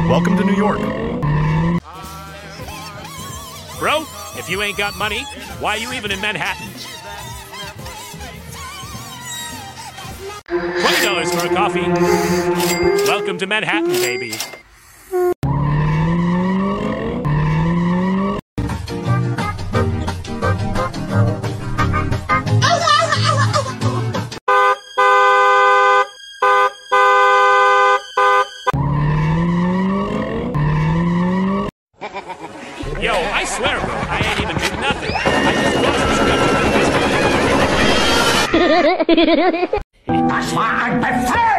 Welcome to New York. Bro, if you ain't got money, why you even in Manhattan? $20 for a coffee. Welcome to Manhattan, baby. Yo, I swear, bro, I ain't even do nothing. I just Das war ein Befehl!